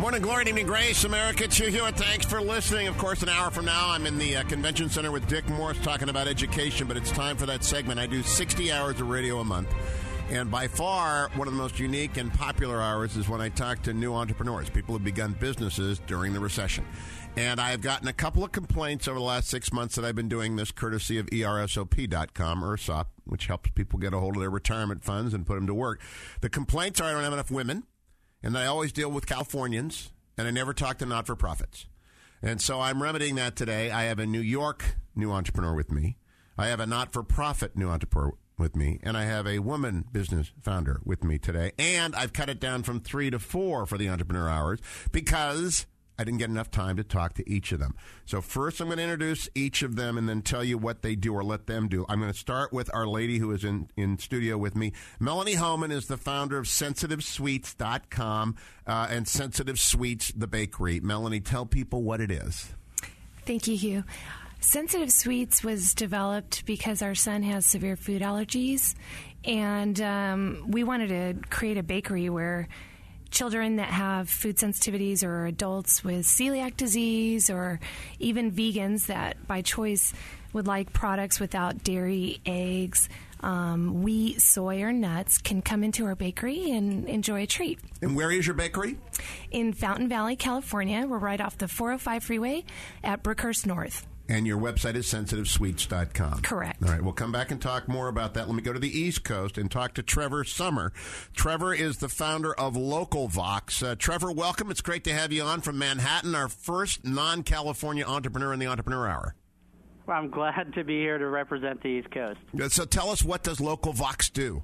Morning glory, evening grace, America. It's Hugh Hewitt. Thanks for listening. Of course, an hour from now, I'm in the Convention Center with Dick Morse talking about education, but it's time for that segment. I do 60 hours of radio a month, and by far, one of the most unique and popular hours is when I talk to new entrepreneurs, people who have begun businesses during the recession. And I've gotten a couple of complaints over the last 6 months that I've been doing this courtesy of ERSOP.com, ERSOP, which helps people get a hold of their retirement funds and put them to work. The complaints are I don't have enough women, and I always deal with Californians, and I never talk to not-for-profits. And so I'm remedying that today. I have a New York new entrepreneur with me. I have a not-for-profit new entrepreneur with me, and I have a woman business founder with me today. And I've cut it down from 3 to 4 for the entrepreneur hours because I didn't get enough time to talk to each of them. So first I'm going to introduce each of them and then tell you what they do or let them do. I'm going to start with our lady who is in studio with me. Melanie Homan is the founder of SensitiveSweets.com and Sensitive Sweets, the bakery. Melanie, tell people what it is. Thank you, Hugh. Sensitive Sweets was developed because our son has severe food allergies, and we wanted to create a bakery where children that have food sensitivities or adults with celiac disease or even vegans that by choice would like products without dairy, eggs, wheat, soy, or nuts can come into our bakery and enjoy a treat. And where is your bakery? In Fountain Valley, California. We're right off the 405 freeway at Brookhurst North. And your website is SensitiveSweets.com. Correct. All right, we'll come back and talk more about that. Let me go to the East Coast and talk to Trevor Summer. Trevor is the founder of LocalVox. Trevor, welcome. It's great to have you on from Manhattan, our first non-California entrepreneur in the Entrepreneur Hour. Well, I'm glad to be here to represent the East Coast. So tell us, what does LocalVox do?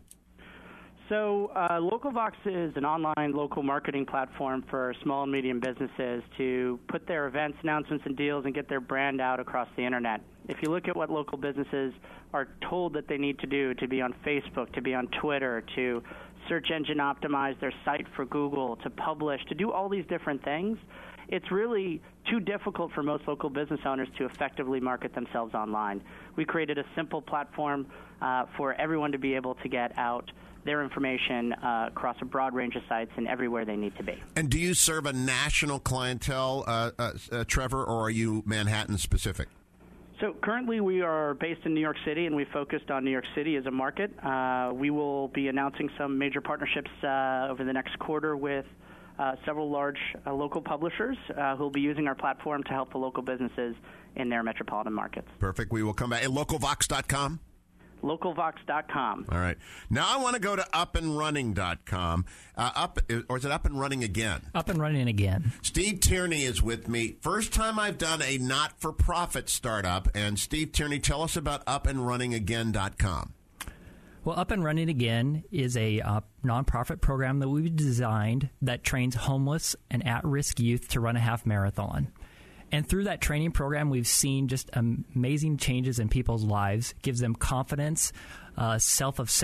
So LocalVox is an online local marketing platform for small and medium businesses to put their events, announcements, and deals and get their brand out across the Internet. If you look at what local businesses are told that they need to do to be on Facebook, to be on Twitter, to search engine optimize their site for Google, to publish, to do all these different things, it's really too difficult for most local business owners to effectively market themselves online. We created a simple platform for everyone to be able to get out their information across a broad range of sites and everywhere they need to be. And do you serve a national clientele, Trevor, or are you Manhattan specific? So currently we are based in New York City, and we focused on New York City as a market. We will be announcing some major partnerships over the next quarter with several large local publishers who will be using our platform to help the local businesses in their metropolitan markets. Perfect. We will come back. At LocalVox.com? LocalVox.com. All right. Now I want to go to UpAndRunning.com. Or is it Up and Running Again? Up and Running Again. Steve Tierney is with me. First time I've done a not-for-profit startup. And Steve Tierney, tell us about UpAndRunningAgain.com. Well, Up and Running Again is a nonprofit program that we've designed that trains homeless and at-risk youth to run a half marathon. And through that training program, we've seen just amazing changes in people's lives. Gives them confidence, sense of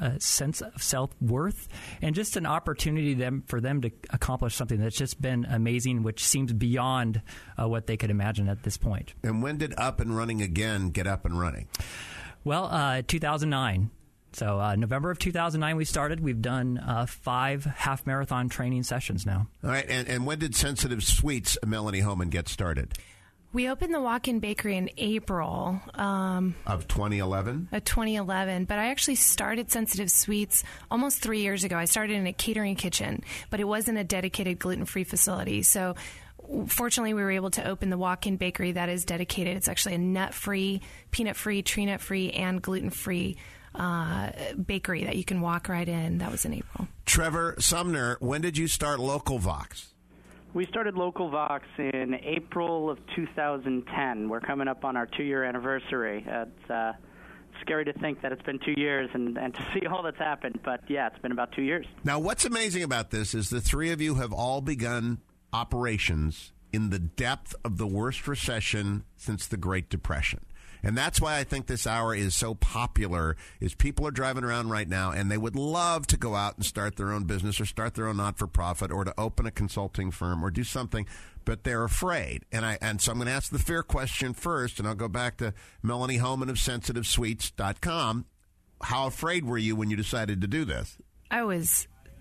self-worth, and just an opportunity for them to accomplish something that's just been amazing, which seems beyond what they could imagine at this point. And when did Up and Running Again get up and running? Well, 2009. So November of 2009 we started. We've done 5 half-marathon training sessions now. All right. And when did Sensitive Sweets, Melanie Homan, get started? We opened the walk-in bakery in April. Of 2011? Of 2011. But I actually started Sensitive Sweets almost 3 years ago. I started in a catering kitchen, but it wasn't a dedicated gluten-free facility. So fortunately, we were able to open the walk-in bakery that is dedicated. It's actually a nut-free, peanut-free, tree nut-free, and gluten-free bakery that you can walk right in. That was in April. Trevor Sumner, when did you start LocalVox? We started LocalVox in April of 2010. We're coming up on our 2-year anniversary. It's scary to think that it's been 2 years and to see all that's happened. But, yeah, it's been about 2 years. Now, what's amazing about this is the three of you have all begun operations in the depth of the worst recession since the Great Depression. And that's why I think this hour is so popular, is people are driving around right now and they would love to go out and start their own business or start their own not-for-profit or to open a consulting firm or do something, but they're afraid. And so I'm going to ask the fear question first, and I'll go back to Melanie Homan of SensitiveSweets.com. How afraid were you when you decided to do this? I was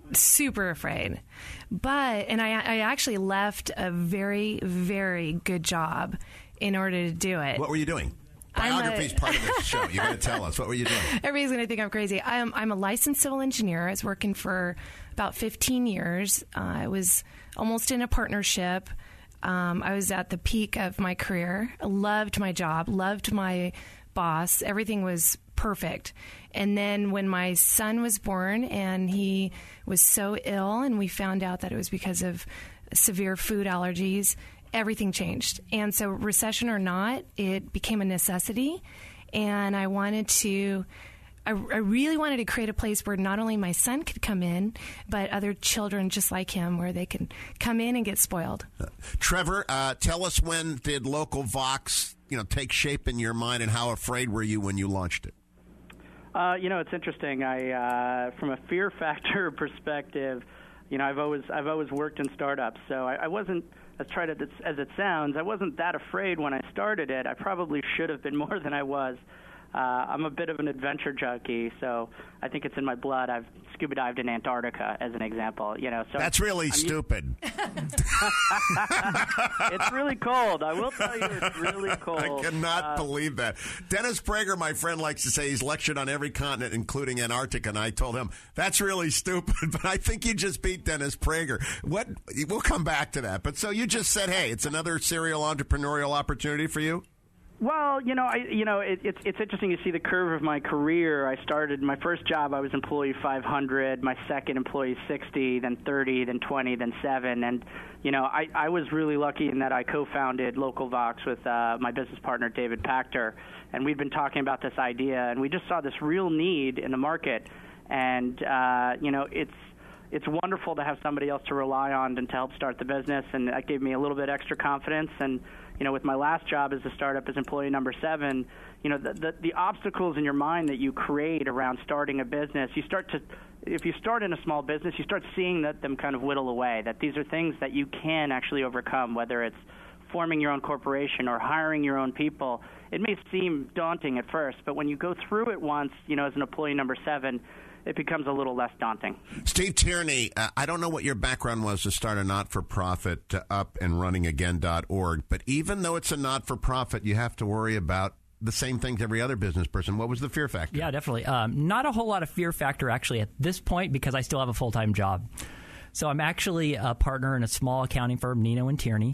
super afraid. And I actually left a very, very good job in order to do it. What were you doing? Biography is part of this show. You got to tell us. What were you doing? Everybody's going to think I'm crazy. I'm a licensed civil engineer. I was working for about 15 years. I was almost in a partnership. I was at the peak of my career. I loved my job, loved my boss. Everything was perfect. And then when my son was born and he was so ill and we found out that it was because of severe food allergies, everything changed. And so recession or not, it became a necessity. And I really wanted to create a place where not only my son could come in, but other children just like him, where they can come in and get spoiled. Trevor, tell us, when did Local Vox, take shape in your mind, and how afraid were you when you launched it? It's interesting. From a fear factor perspective, I've always worked in startups, so I wasn't, as tried as it sounds, I wasn't that afraid when I started it. I probably should have been more than I was. I'm a bit of an adventure junkie, so I think it's in my blood. I've scuba dived in Antarctica, as an example. So that's really stupid. It's really cold. I will tell you, it's really cold. I cannot believe that. Dennis Prager, my friend, likes to say he's lectured on every continent, including Antarctica, and I told him, that's really stupid, but I think you just beat Dennis Prager. We'll come back to that. But so you just said, hey, it's another serial entrepreneurial opportunity for you? Well, it's interesting to see the curve of my career. I started my first job, I was employee 500, my second employee 60, then 30, then 20, then 7. And, I was really lucky in that I co-founded Local Vox with my business partner, David Pachter. And we've been talking about this idea, and we just saw this real need in the market. And, it's wonderful to have somebody else to rely on and to help start the business, and that gave me a little bit extra confidence. And with my last job as a startup as employee number 7, the obstacles in your mind that you create around starting a business, if you start in a small business, you start seeing them kind of whittle away, that these are things that you can actually overcome, whether it's forming your own corporation or hiring your own people. It may seem daunting at first, but when you go through it once, as an employee number 7, it becomes a little less daunting. Steve Tierney, I don't know what your background was to start a not-for-profit upandrunningagain.org, but even though it's a not-for-profit, you have to worry about the same things every other business person. What was the fear factor? Yeah, definitely. Not a whole lot of fear factor, actually, at this point, because I still have a full-time job. So I'm actually a partner in a small accounting firm, Nino and Tierney,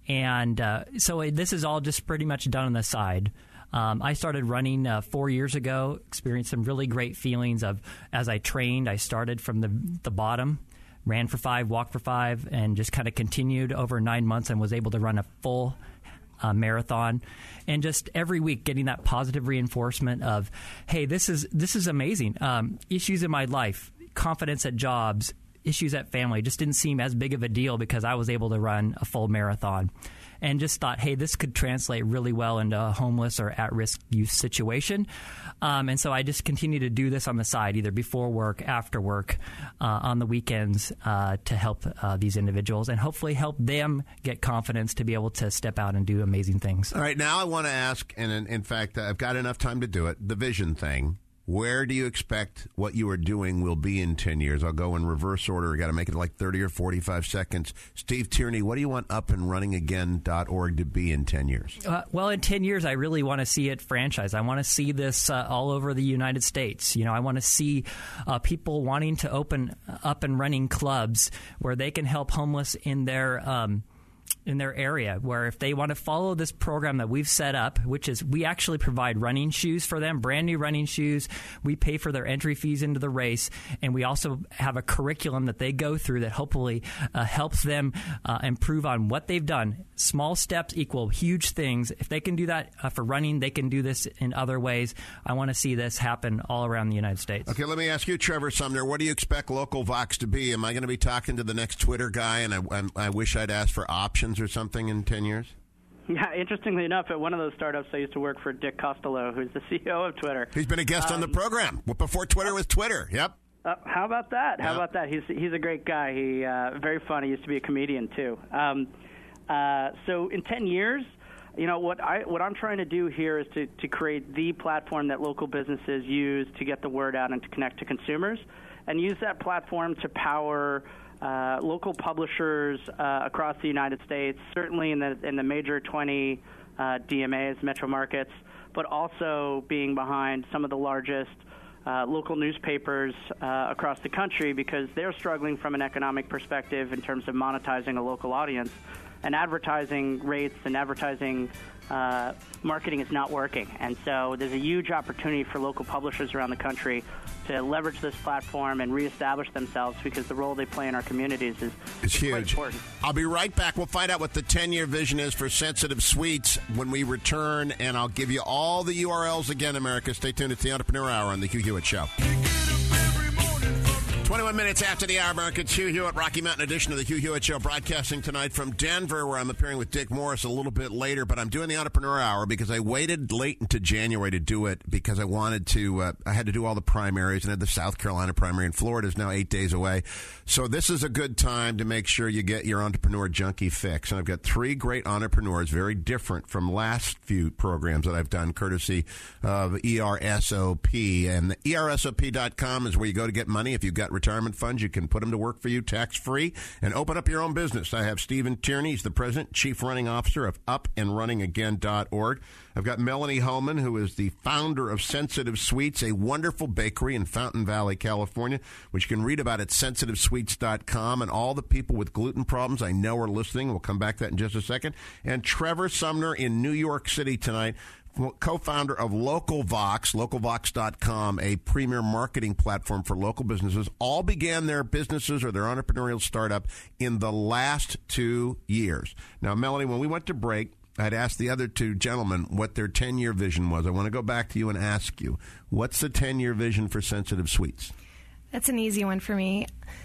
and so this is all just pretty much done on the side. I started running 4 years ago, experienced some really great feelings as I trained. I started from the bottom, ran for 5, walked for 5, and just kind of continued over 9 months and was able to run a full marathon. And just every week getting that positive reinforcement of, hey, this is amazing. Issues in my life, confidence at jobs, issues at family just didn't seem as big of a deal because I was able to run a full marathon. And just thought, hey, this could translate really well into a homeless or at-risk youth situation. And so I just continue to do this on the side, either before work, after work, on the weekends to help these individuals and hopefully help them get confidence to be able to step out and do amazing things. All right, now I want to ask, and in fact, I've got enough time to do it, the vision thing. Where do you expect what you are doing will be in 10 years? I'll go in reverse order. Got to make it like 30 or 45 seconds. Steve Tierney, what do you want upandrunningagain.org to be in 10 years? Well, in 10 years, I really want to see it franchised. I want to see this all over the United States. I want to see people wanting to open up and running clubs where they can help homeless in their area, where if they want to follow this program that we've set up, which is we actually provide running shoes for them, brand new running shoes. We pay for their entry fees into the race, and we also have a curriculum that they go through that hopefully helps them improve on what they've done. Small steps equal huge things. If they can do that for running, they can do this in other ways. I want to see this happen all around the United States. Okay, let me ask you, Trevor Sumner, what do you expect Local Vox to be? Am I going to be talking to the next Twitter guy, and I wish I'd asked for options or something in 10 years? Yeah, interestingly enough, at one of those startups, I used to work for Dick Costolo, who's the CEO of Twitter. He's been a guest on the program before Twitter was Twitter. Yep. How about that? How about that? He's a great guy. He very funny. He used to be a comedian too. So in 10 years, what I'm trying to do here is to create the platform that local businesses use to get the word out and to connect to consumers. and use that platform to power local publishers across the United States, certainly in the major 20 DMAs, metro markets, but also being behind some of the largest local newspapers across the country, because they're struggling from an economic perspective in terms of monetizing a local audience. And advertising rates and advertising marketing is not working. And so there's a huge opportunity for local publishers around the country to leverage this platform and reestablish themselves, because the role they play in our communities is huge. Quite important. I'll be right back. We'll find out what the 10-year vision is for Sensitive Sweets when we return, and I'll give you all the URLs again, America. Stay tuned. It's the Entrepreneur Hour on the Hugh Hewitt Show. 21 minutes after the hour, America. It's Hugh Hewitt, Rocky Mountain edition of the Hugh Hewitt Show, broadcasting tonight from Denver, where I'm appearing with Dick Morris a little bit later. But I'm doing the Entrepreneur Hour because I waited late into January to do it, because I wanted to. I had to do all the primaries, and had the South Carolina primary, and Florida is now 8 days away. So this is a good time to make sure you get your entrepreneur junkie fix. And I've got 3 great entrepreneurs, very different from last few programs that I've done, courtesy of ERSOP. And the ERSOP.com is where you go to get money. If you've got retirement funds, you can put them to work for you tax-free and open up your own business. I have Stephen Tierney. He's the president, chief running officer of upandrunningagain.org. I've got Melanie Homan, who is the founder of Sensitive Sweets, a wonderful bakery in Fountain Valley, California, which you can read about at sensitivesweets.com. And all the people with gluten problems I know are listening. We'll come back to that in just a second. And Trevor Sumner in New York City tonight, co-founder of LocalVox, localvox.com, a premier marketing platform for local businesses. All began their businesses or their entrepreneurial startup in the last 2 years. Now, Melanie, when we went to break, I'd asked the other 2 gentlemen what their 10-year vision was. I want to go back to you and ask you, what's the 10-year vision for Sensitive Sweets? That's an easy one for me.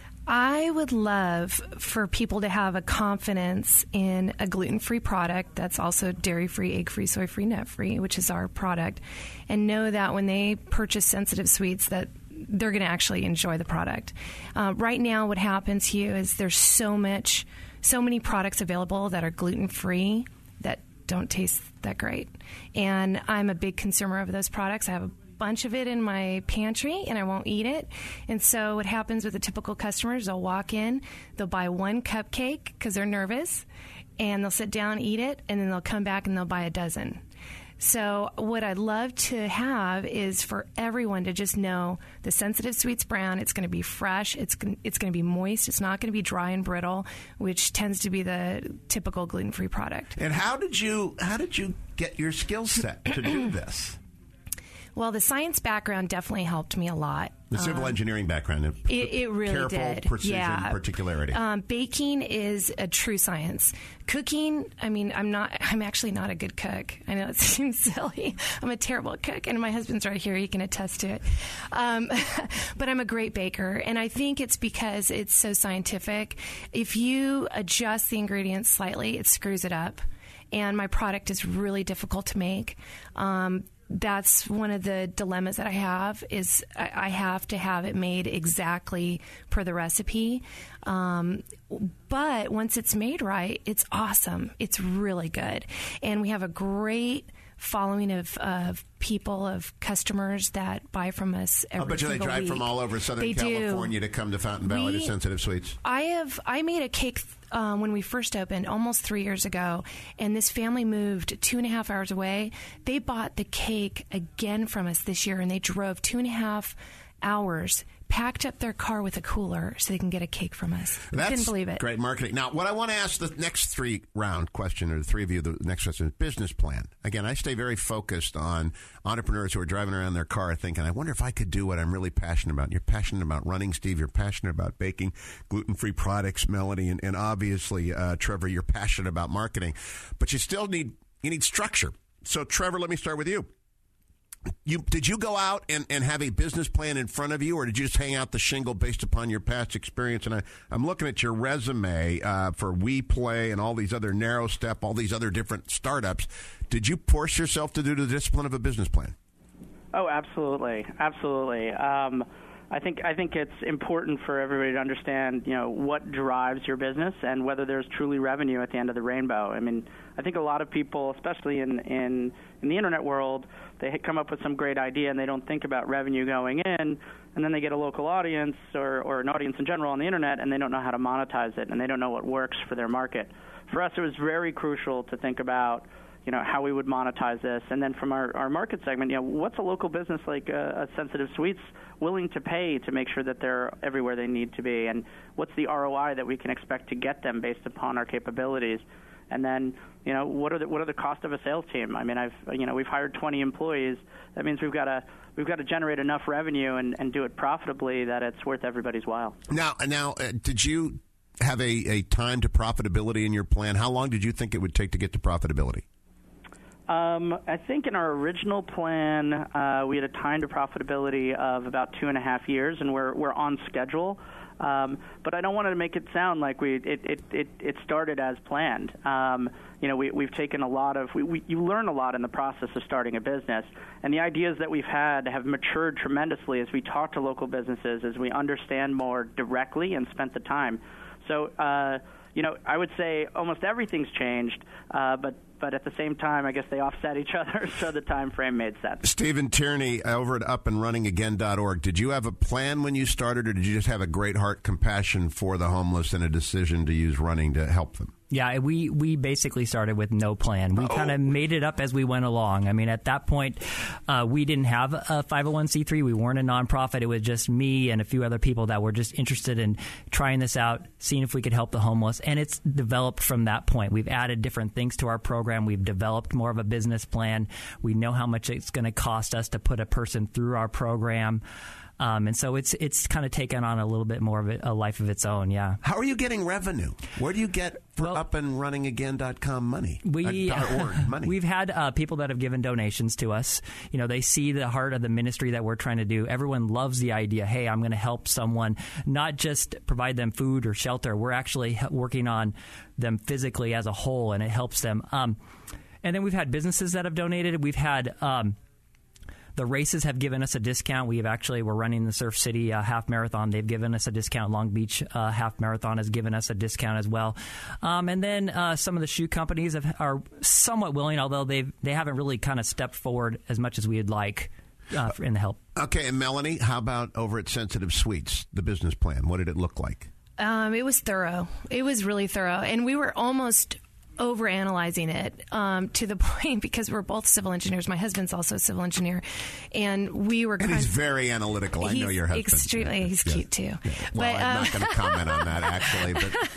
I would love for people to have a confidence in a gluten-free product that's also dairy-free, egg-free, soy-free, nut-free, which is our product, and know that when they purchase Sensitive Sweets that they're going to actually enjoy the product. Right now, what happens here is there's so many products available that are gluten-free that don't taste that great. And I'm a big consumer of those products. I have a bunch of it in my pantry, and I won't eat it. And so what happens with the typical customers, they'll walk in, they'll buy 1 cupcake because they're nervous, and they'll sit down, eat it, and then they'll come back and they'll buy a dozen. So what I'd love to have is for everyone to just know the Sensitive Sweets brand. It's going to be fresh. It's going to be moist. It's not going to be dry and brittle, which tends to be the typical gluten-free product. And how did you get your skill set to do this? Well, the science background definitely helped me a lot. The civil engineering background. It really did. Precision, particularity. Baking is a true science. Cooking, I'm actually not a good cook. I know it seems silly. I'm a terrible cook, and my husband's right here. He can attest to it. But I'm a great baker, and I think it's because it's so scientific. If you adjust the ingredients slightly, it screws it up. And my product is really difficult to make. That's one of the dilemmas that I have is I have to have it made exactly per the recipe. But once it's made right, it's awesome. It's really good. And we have a great following of people, of customers that buy from us every single week. I bet you they drive from all over Southern California to come to Fountain Valley to Sensitive Sweets. I made a cake when we first opened almost 3 years ago, and this family moved 2.5 hours away. They bought the cake again from us this year, and they drove 2.5 hours, packed up their car with a cooler so they can get a cake from us. I couldn't believe it. Great marketing. Now, what I want to ask the next 3-round question, or the 3 of you, the next question is business plan. Again, I stay very focused on entrepreneurs who are driving around their car thinking, I wonder if I could do what I'm really passionate about. You're passionate about running, Steve. You're passionate about baking gluten-free products, Melanie, and obviously, Trevor, you're passionate about marketing. But you still need structure. So, Trevor, let me start with you. Did you go out and have a business plan in front of you, or did you just hang out the shingle based upon your past experience? And I'm looking at your resume for WePlay and all these other Narrow Step, all these other different startups. Did you force yourself to do the discipline of a business plan? Oh, absolutely. Absolutely. I think it's important for everybody to understand, what drives your business and whether there's truly revenue at the end of the rainbow. I mean, I think a lot of people, especially in the internet world, they come up with some great idea and they don't think about revenue going in, and then they get a local audience or an audience in general on the internet, and they don't know how to monetize it, and they don't know what works for their market. For us, it was very crucial to think about, how we would monetize this. And then from our market segment, what's a local business like a Sensitive Sweets willing to pay to make sure that they're everywhere they need to be? And what's the ROI that we can expect to get them based upon our capabilities? And then, what are the cost of a sales team? I mean, we've hired 20 employees. That means we've got to generate enough revenue and do it profitably that it's worth everybody's while. Now, did you have a time to profitability in your plan? How long did you think it would take to get to profitability? I think in our original plan, we had a time to profitability of about 2.5 years, and we're on schedule. But I don't want to make it sound like it started as planned. We've taken a lot of you learn a lot in the process of starting a business, and the ideas that we've had have matured tremendously as we talk to local businesses, as we understand more directly and spent the time. So I would say almost everything's changed, but at the same time, I guess they offset each other, so the time frame made sense. Stephen Tierney over at upandrunningagain.org. Did you have a plan when you started, or did you just have a great heart, compassion for the homeless, and a decision to use running to help them? Yeah, we basically started with no plan. We kind of made it up as we went along. I mean, at that point, we didn't have a 501c3. We weren't a nonprofit. It was just me and a few other people that were just interested in trying this out, seeing if we could help the homeless. And it's developed from that point. We've added different things to our program. We've developed more of a business plan. We know how much it's going to cost us to put a person through our program. And so it's kind of taken on a little bit more of a life of its own, yeah. How are you getting revenue? Where do you get for upandrunningagain.com money? Money? We've had people that have given donations to us. They see the heart of the ministry that we're trying to do. Everyone loves the idea, hey, I'm going to help someone, not just provide them food or shelter. We're actually working on them physically as a whole, and it helps them. And then we've had businesses that have donated. We've had... the races have given us a discount. We're running the Surf City half marathon. They've given us a discount. Long Beach half marathon has given us a discount as well. And then some of the shoe companies are somewhat willing, although they haven't really kind of stepped forward as much as we'd like in the help. Okay, and Melanie, how about over at Sensitive Sweets, the business plan? What did it look like? It was thorough. It was really thorough. And we were almost overanalyzing it to the point, because we're both civil engineers. My husband's also a civil engineer, and we were. And he's very analytical. I know your husband. Extremely. He's cute too. Yeah. Well, but, I'm not going to comment on that actually.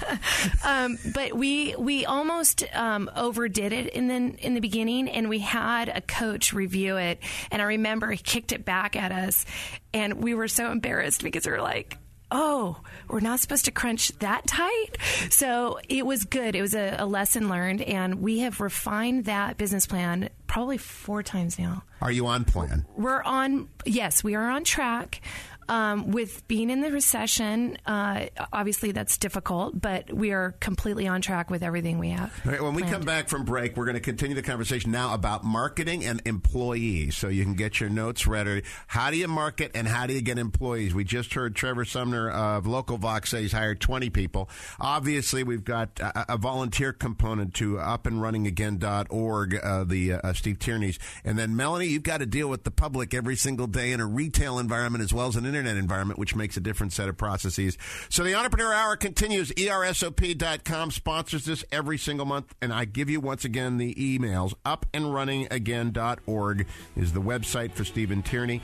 But we almost overdid it in the beginning, and we had a coach review it, and I remember he kicked it back at us, and we were so embarrassed because we were like, oh, we're not supposed to crunch that tight? So it was good. It was a lesson learned, and we have refined that business plan probably 4 times now. Are you on plan? Yes, we are on track. With being in the recession, obviously that's difficult, but we are completely on track with everything we have. All right, when we come back from break, we're going to continue the conversation now about marketing and employees, so you can get your notes ready. How do you market and how do you get employees? We just heard Trevor Sumner of Local Vox say he's hired 20 people. Obviously, we've got a volunteer component to upandrunningagain.org, the Steve Tierney's. And then, Melanie, you've got to deal with the public every single day in a retail environment as well as an internet environment, which makes a different set of processes. So the Entrepreneur Hour continues. ERSOP.com sponsors this every single month, and I give you once again the emails. Upandrunningagain.org is the website for Stephen Tierney.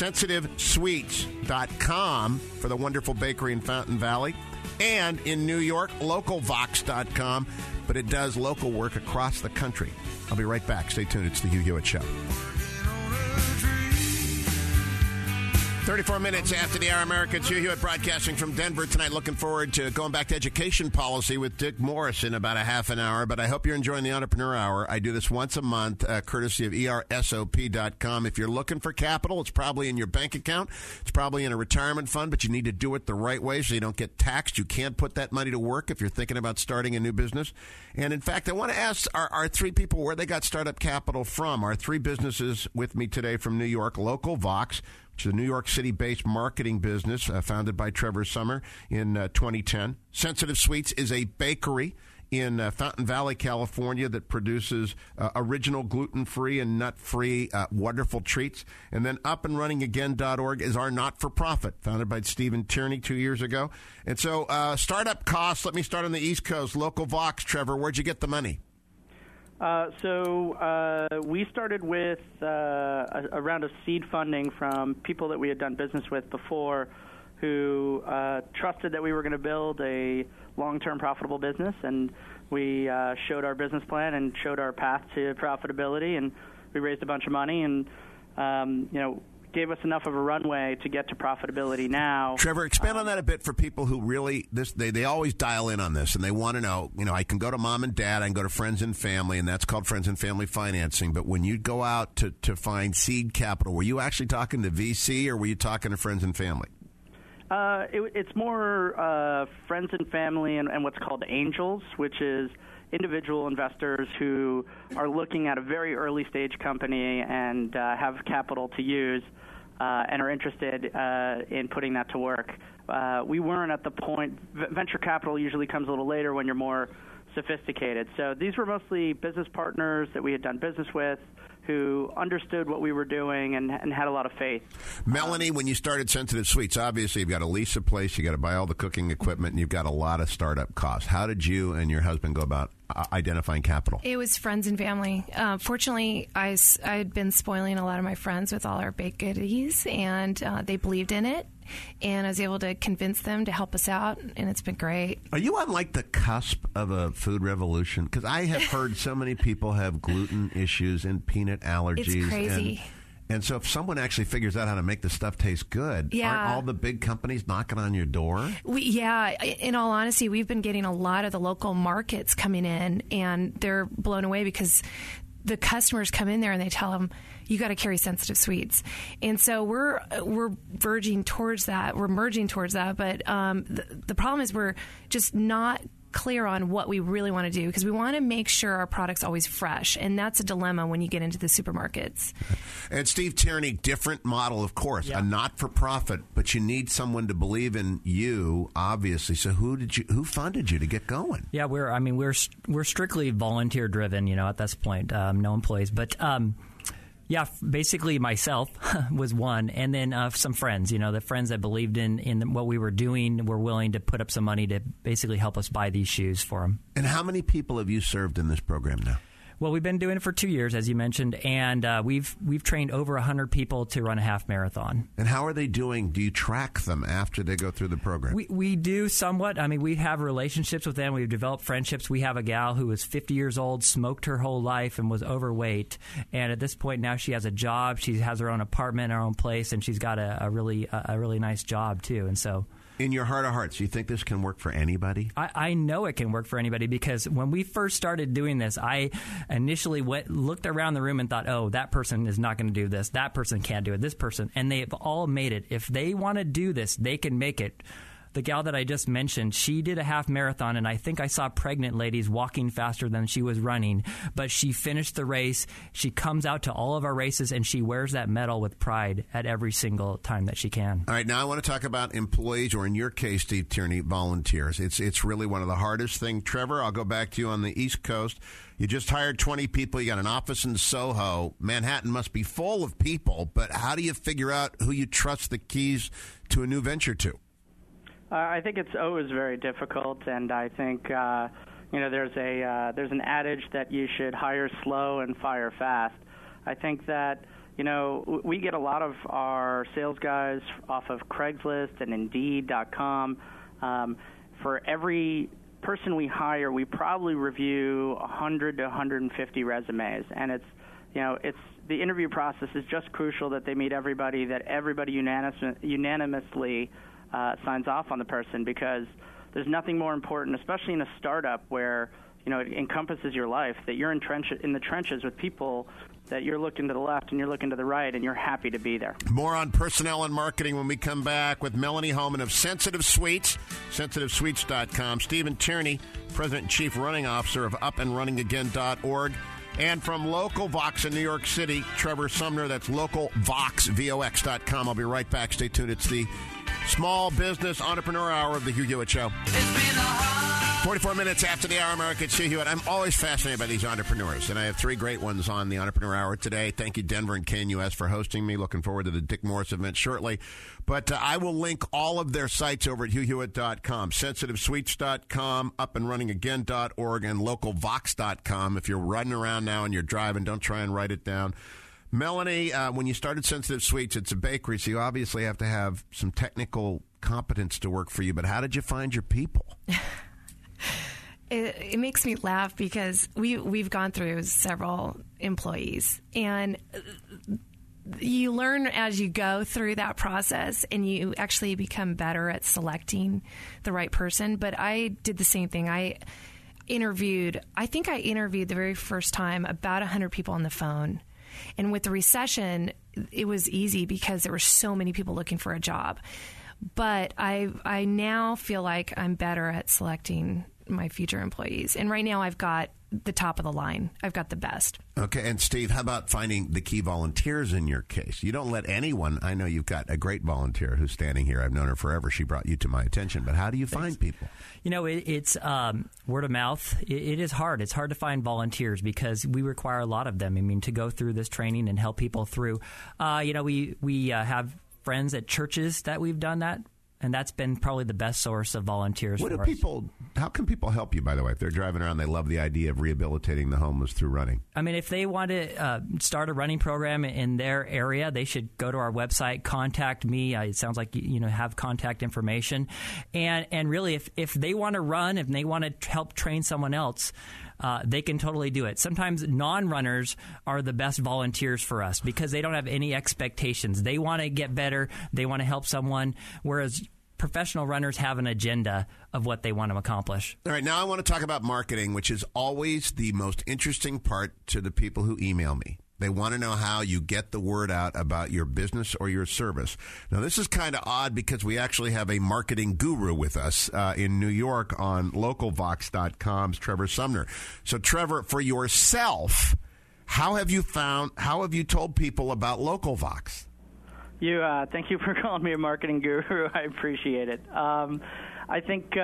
SensitiveSweets.com for the wonderful bakery in Fountain Valley. And in New York, localvox.com, but it does local work across the country. I'll be right back. Stay tuned. It's the Hugh Hewitt Show. 34 minutes after the hour, America. It's Hugh Hewitt broadcasting from Denver tonight. Looking forward to going back to education policy with Dick Morris in about a half an hour. But I hope you're enjoying the Entrepreneur Hour. I do this once a month, courtesy of ERSOP.com. If you're looking for capital, it's probably in your bank account. It's probably in a retirement fund, but you need to do it the right way so you don't get taxed. You can't put that money to work if you're thinking about starting a new business. And in fact, I want to ask our 3 people where they got startup capital from. Our 3 businesses with me today from New York: Local Vox, which is a New York City-based marketing business founded by Trevor Sumner in 2010. Sensitive Sweets is a bakery in Fountain Valley, California, that produces original gluten-free and nut-free wonderful treats. And then upandrunningagain.org is our not-for-profit, founded by Stephen Tierney 2 years ago. And so startup costs, let me start on the East Coast. Local Vox, Trevor, where'd you get the money? So we started with a round of seed funding from people that we had done business with before who trusted that we were going to build a long-term profitable business, and we showed our business plan and showed our path to profitability, and we raised a bunch of money and, gave us enough of a runway to get to profitability now. Trevor, expand on that a bit for people who really, they always dial in on this, and they want to know, I can go to mom and dad, I can go to friends and family, and that's called friends and family financing. But when you go out to find seed capital, were you actually talking to VC or were you talking to friends and family? It's more friends and family and what's called angels, which is individual investors who are looking at a very early stage company and have capital to use and are interested in putting that to work. We weren't at the point. Venture capital usually comes a little later when you're more sophisticated. So these were mostly business partners that we had done business with who understood what we were doing and had a lot of faith. Melanie, when you started Sensitive Sweets, obviously you've got to lease a place, you got to buy all the cooking equipment, and you've got a lot of startup costs. How did you and your husband go about identifying capital? It was friends and family. Fortunately, I had been spoiling a lot of my friends with all our baked goodies, and they believed in it. And I was able to convince them to help us out, and it's been great. Are you on, like, the cusp of a food revolution? Because I have heard so many people have gluten issues and peanut allergies. It's crazy. And so if someone actually figures out how to make the stuff taste good, aren't all the big companies knocking on your door? In all honesty, we've been getting a lot of the local markets coming in, and they're blown away because the customers come in there and they tell them, you got to carry Sensitive Sweets. And so we're verging towards that. We're merging towards that. But the problem is we're just not clear on what we really want to do because we want to make sure our product's always fresh. And that's a dilemma when you get into the supermarkets. And Steve Tierney, different model, of course, a not-for-profit, but you need someone to believe in you, obviously. So who funded you to get going? Yeah, we're strictly volunteer driven, at this point, no employees. But yeah, basically myself was one, and then some friends, the friends that believed in what we were doing were willing to put up some money to basically help us buy these shoes for them. And how many people have you served in this program now? Well, we've been doing it for 2 years, as you mentioned, and we've trained over 100 people to run a half marathon. And how are they doing? Do you track them after they go through the program? We do somewhat. I mean, we have relationships with them. We've developed friendships. We have a gal who was 50 years old, smoked her whole life, and was overweight. And at this point now, she has a job. She has her own apartment, her own place, and she's got a really nice job too. And so, in your heart of hearts, do you think this can work for anybody? I know it can work for anybody because when we first started doing this, I initially looked around the room and thought, oh, that person is not going to do this. That person can't do it. This person. And they've all made it. If they want to do this, they can make it. The gal that I just mentioned, she did a half marathon, and I think I saw pregnant ladies walking faster than she was running. But she finished the race. She comes out to all of our races, and she wears that medal with pride at every single time that she can. All right, now I want to talk about employees, or in your case, Steve Tierney, volunteers. It's really one of the hardest things. Trevor, I'll go back to you on the East Coast. You just hired 20 people. You got an office in Soho. Manhattan must be full of people, but how do you figure out who you trust the keys to a new venture to? I think it's always very difficult, and I think there's an adage that you should hire slow and fire fast. I think that we get a lot of our sales guys off of Craigslist and Indeed.com. For every person we hire, we probably review 100 to 150 resumes, and it's the interview process is just crucial that they meet everybody, that everybody unanimously signs off on the person, because there's nothing more important, especially in a startup where it encompasses your life, that you're in the trenches with people that you're looking to the left and you're looking to the right and you're happy to be there. More on personnel and marketing when we come back with Melanie Homan of Sensitive Sweets, sensitivesweets.com, Stephen Tierney, President and Chief Running Officer of upandrunningagain.org, and from Local Vox in New York City, Trevor Sumner. That's localvox.com. I'll be right back. Stay tuned. It's the Small Business Entrepreneur Hour of the Hugh Hewitt Show. It's been a hard 44 minutes after the hour, America. It's Hugh Hewitt. I'm always fascinated by these entrepreneurs, and I have three great ones on the Entrepreneur Hour today. Thank you, Denver and KNUS, for hosting me. Looking forward to the Dick Morris event shortly. But I will link all of their sites over at HughHewitt.com, SensitiveSweets.com, UpAndRunningAgain.org, and LocalVox.com. If you're running around now and you're driving, don't try and write it down. Melanie, when you started Sensitive Sweets, it's a bakery, so you obviously have to have some technical competence to work for you. But how did you find your people? It makes me laugh because we've gone through several employees, and you learn as you go through that process, and you actually become better at selecting the right person. But I did the same thing. I interviewed the very first time about 100 people on the phone. And with the recession, it was easy because there were so many people looking for a job. But I now feel like I'm better at selecting my future employees. And right now I've got the top of the line. I've got the best. Okay. And Steve, how about finding the key volunteers in your case? You don't let anyone. I know you've got a great volunteer who's standing here. I've known her forever. She brought you to my attention. But how do you find people? You know, it's word of mouth. It is hard. It's hard to find volunteers because we require a lot of them. I mean, to go through this training and help people through. We have friends at churches that we've done that. And that's been probably the best source of volunteers for us. How can people help you, by the way, if they're driving around, they love the idea of rehabilitating the homeless through running? I mean, if they want to start a running program in their area, they should go to our website, contact me. It sounds like, have contact information. And really, if they want to run, if they want to help train someone else, they can totally do it. Sometimes non-runners are the best volunteers for us because they don't have any expectations. They want to get better. They want to help someone, whereas professional runners have an agenda of what they want to accomplish. All right, now I want to talk about marketing, which is always the most interesting part to the people who email me. They want to know how you get the word out about your business or your service. Now, this is kind of odd because we actually have a marketing guru with us in New York on LocalVox.com's Trevor Sumner. So, Trevor, for yourself, how have you told people about LocalVox? Thank you for calling me a marketing guru. I appreciate it. I think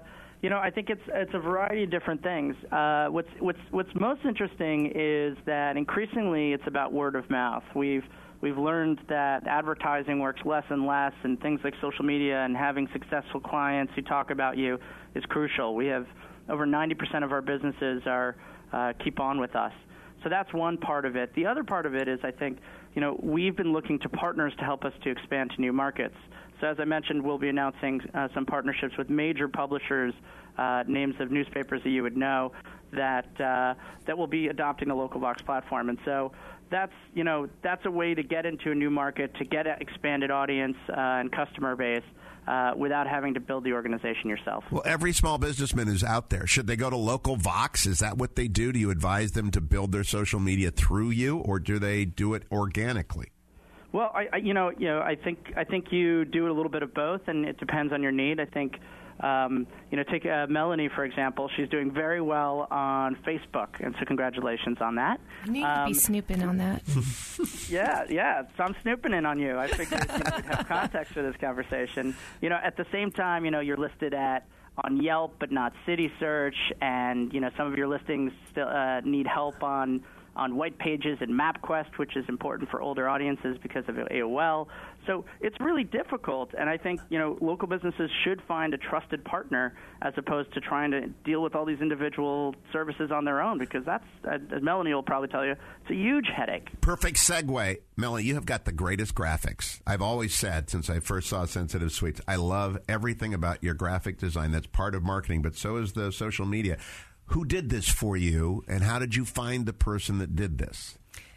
it's a variety of different things. What's most interesting is that increasingly it's about word of mouth. We've learned that advertising works less and less, and things like social media and having successful clients who talk about you is crucial. We have over 90% of our businesses keep on with us. So that's one part of it. The other part of it is, I think, we've been looking to partners to help us to expand to new markets. So as I mentioned, we'll be announcing some partnerships with major publishers, names of newspapers that you would know, that will be adopting the LocalVox platform. And so that's a way to get into a new market, to get an expanded audience and customer base without having to build the organization yourself. Well, every small businessman is out there. Should they go to LocalVox? Is that what they do? Do you advise them to build their social media through you, or do they do it organically? Well, I think you do it a little bit of both, and it depends on your need. I think, take Melanie, for example. She's doing very well on Facebook, and so congratulations on that. You need to be snooping on that. Yeah. So I'm snooping in on you. I figured we'd have context for this conversation. At the same time, you're listed on Yelp, but not City Search, and some of your listings still need help on white pages and MapQuest, which is important for older audiences because of AOL. So it's really difficult, and I think local businesses should find a trusted partner as opposed to trying to deal with all these individual services on their own, because that's, as Melanie will probably tell you, it's a huge headache. Perfect segue. Melanie, you have got the greatest graphics. I've always said since I first saw Sensitive Sweets, I love everything about your graphic design. That's part of marketing, but so is the social media. Who did this for you, and how did you find the person that did this?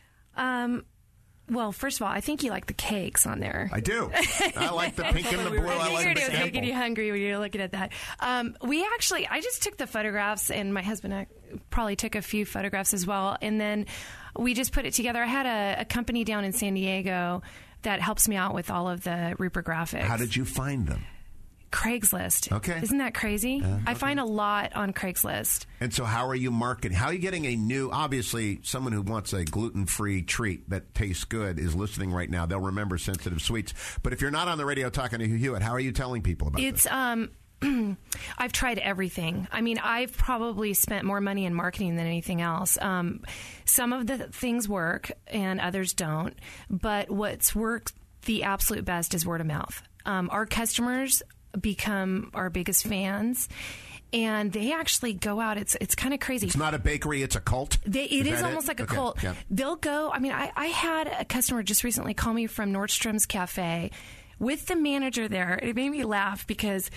Well, first of all, I think you like the cakes on there. I do. I like the pink and the blue. I like the sample. Making you hungry when you're looking at that. I just took the photographs, and my husband probably took a few photographs as well, and then we just put it together. I had a company down in San Diego that helps me out with all of the Reaper graphics. How did you find them? Craigslist. Okay. Isn't that crazy? I find a lot on Craigslist. And so how are you marketing? How are you getting obviously, someone who wants a gluten-free treat that tastes good is listening right now. They'll remember Sensitive Sweets. But if you're not on the radio talking to Hugh Hewitt, how are you telling people about this? I've tried everything. I mean, I've probably spent more money in marketing than anything else. Some of the things work and others don't. But what's worked the absolute best is word of mouth. Our customers become our biggest fans. And they actually go out. It's kind of crazy. It's not a bakery. It's a cult. It is almost like a cult. Yeah. They'll go. I mean, I had a customer just recently call me from Nordstrom's Cafe with the manager there. It made me laugh because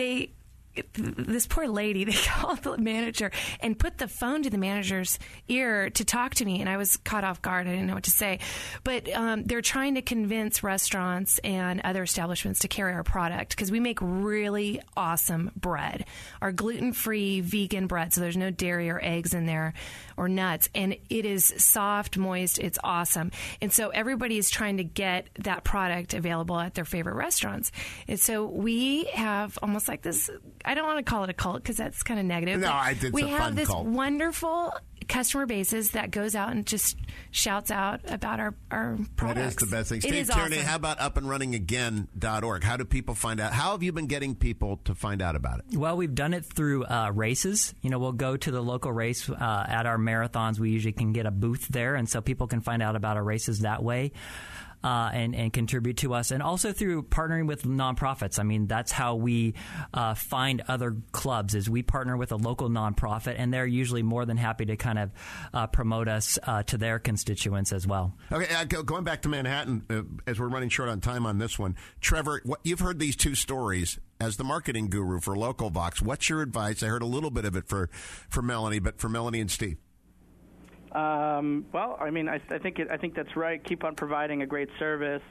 this poor lady, they called the manager and put the phone to the manager's ear to talk to me, and I was caught off guard. I didn't know what to say. But they're trying to convince restaurants and other establishments to carry our product because we make really awesome bread. Our gluten-free vegan bread, so there's no dairy or eggs in there or nuts, and it is soft, moist. It's awesome. And so everybody is trying to get that product available at their favorite restaurants. And so we have almost like this, I don't want to call it a cult because that's kind of negative. No, we have this cult. Wonderful customer bases that goes out and just shouts out about our products. That is the best thing. Steve Tierney, awesome. How about upandrunningagain.org? How do people find out? How have you been getting people to find out about it? Well, we've done it through races. We'll go to the local race at our marathons. We usually can get a booth there, and so people can find out about our races that way. And contribute to us, and also through partnering with nonprofits. I mean, that's how we find other clubs, is we partner with a local nonprofit, and they're usually more than happy to kind of promote us to their constituents as well. Okay, going back to Manhattan, as we're running short on time on this one, Trevor, you've heard these two stories. As the marketing guru for Local Vox, what's your advice? I heard a little bit of it for Melanie, but for Melanie and Steve. Well, I mean, I think that's right. Keep on providing a great service,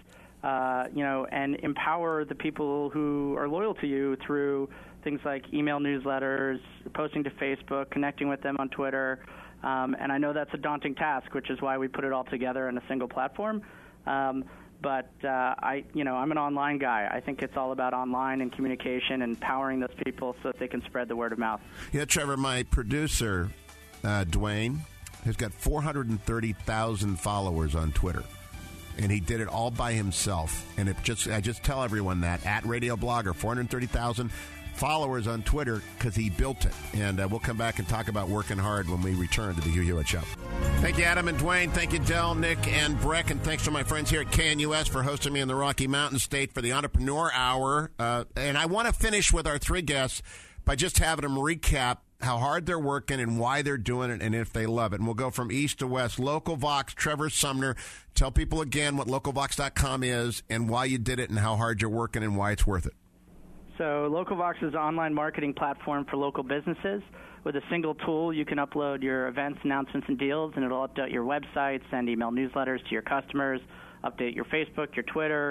and empower the people who are loyal to you through things like email newsletters, posting to Facebook, connecting with them on Twitter. And I know that's a daunting task, which is why we put it all together in a single platform. But I'm an online guy. I think it's all about online and communication and empowering those people so that they can spread the word of mouth. Yeah, Trevor, my producer, Dwayne, has got 430,000 followers on Twitter, and he did it all by himself. And I just tell everyone that at Radio Blogger, 430,000 followers on Twitter because he built it. And we'll come back and talk about working hard when we return to the Hugh Hewitt Show. Thank you, Adam and Dwayne. Thank you, Del, Nick, and Breck. And thanks to my friends here at KNUS for hosting me in the Rocky Mountain State for the Entrepreneur Hour. And I want to finish with our three guests by just having them recap how hard they're working and why they're doing it and if they love it. And we'll go from east to west. Local Vox, Trevor Sumner. Tell people again what localvox.com is and why you did it and how hard you're working and why it's worth it. So Local Vox is an online marketing platform for local businesses. With a single tool, you can upload your events, announcements, and deals, and it'll update your website, send email newsletters to your customers, update your Facebook, your Twitter,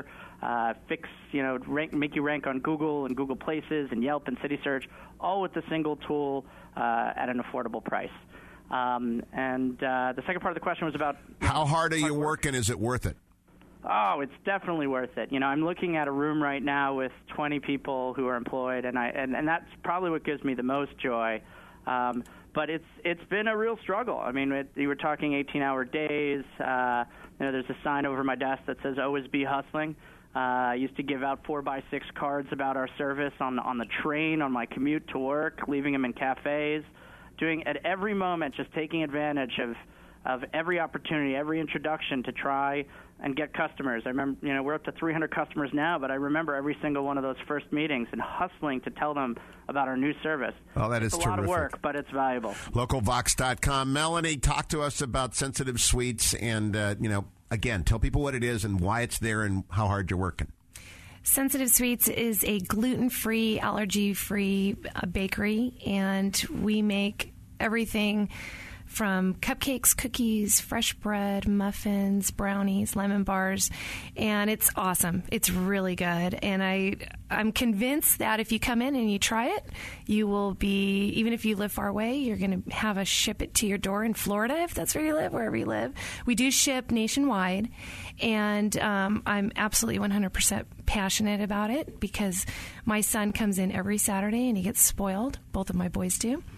make you rank on Google and Google Places and Yelp and City Search, all with a single tool at an affordable price. And the second part of the question was about how hard are you working? Is it worth it? Oh, it's definitely worth it. I'm looking at a room right now with 20 people who are employed, and that's probably what gives me the most joy. But it's been a real struggle. I mean, you were talking 18-hour days. There's a sign over my desk that says "Always be hustling." I used to give out 4x6 cards about our service on the train, on my commute to work, leaving them in cafes, doing at every moment, just taking advantage of every opportunity, every introduction to try and get customers. I remember, we're up to 300 customers now, but I remember every single one of those first meetings and hustling to tell them about our new service. Oh, that is terrific. It's a lot of work, but it's valuable. Localvox.com. Melanie, talk to us about Sensitive Sweets and, again, tell people what it is and why it's there and how hard you're working. Sensitive Sweets is a gluten-free, allergy-free bakery, and we make everything from cupcakes, cookies, fresh bread, muffins, brownies, lemon bars, and it's awesome. It's really good, and I'm convinced that if you come in and you try it, you will be, even if you live far away, you're going to have us ship it to your door in Florida, if that's where you live, wherever you live. We do ship nationwide, and I'm absolutely 100% passionate about it because my son comes in every Saturday and he gets spoiled. Both of my boys do.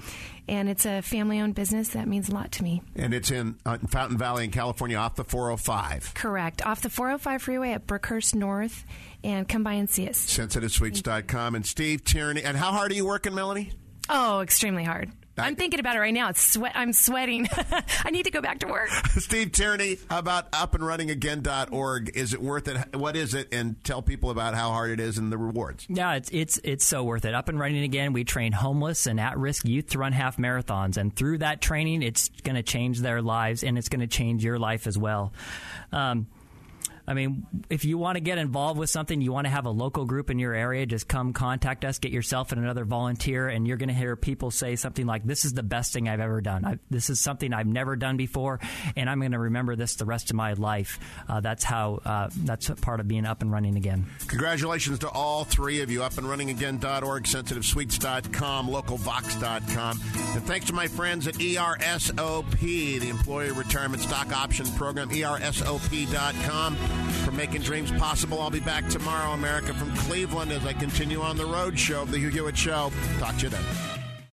And it's a family-owned business. That means a lot to me. And it's in Fountain Valley in California off the 405. Correct. Off the 405 freeway at Brookhurst North. And come by and see us. SensitiveSweets.com. And Steve Tierney. And how hard are you working, Melanie? Oh, extremely hard. I'm thinking about it right now. I'm sweating. I need to go back to work. Steve Tierney, how about upandrunningagain.org? Is it worth it? What is it? And tell people about how hard it is and the rewards. Yeah, it's so worth it. Up and Running Again, we train homeless and at-risk youth to run half marathons. And through that training, it's going to change their lives, and it's going to change your life as well. I mean, if you want to get involved with something, you want to have a local group in your area, just come contact us, get yourself and another volunteer, and you're going to hear people say something like, this is the best thing I've ever done. This is something I've never done before, and I'm going to remember this the rest of my life. That's part of being up and running again. Congratulations to all three of you. Upandrunningagain.org, SensitiveSweets.com, LocalVox.com. And thanks to my friends at ERSOP, the Employee Retirement Stock Option Program, ERSOP.com. For making dreams possible. I'll be back tomorrow, America, from Cleveland as I continue on the road show of the Hugh Hewitt Show. Talk to you then.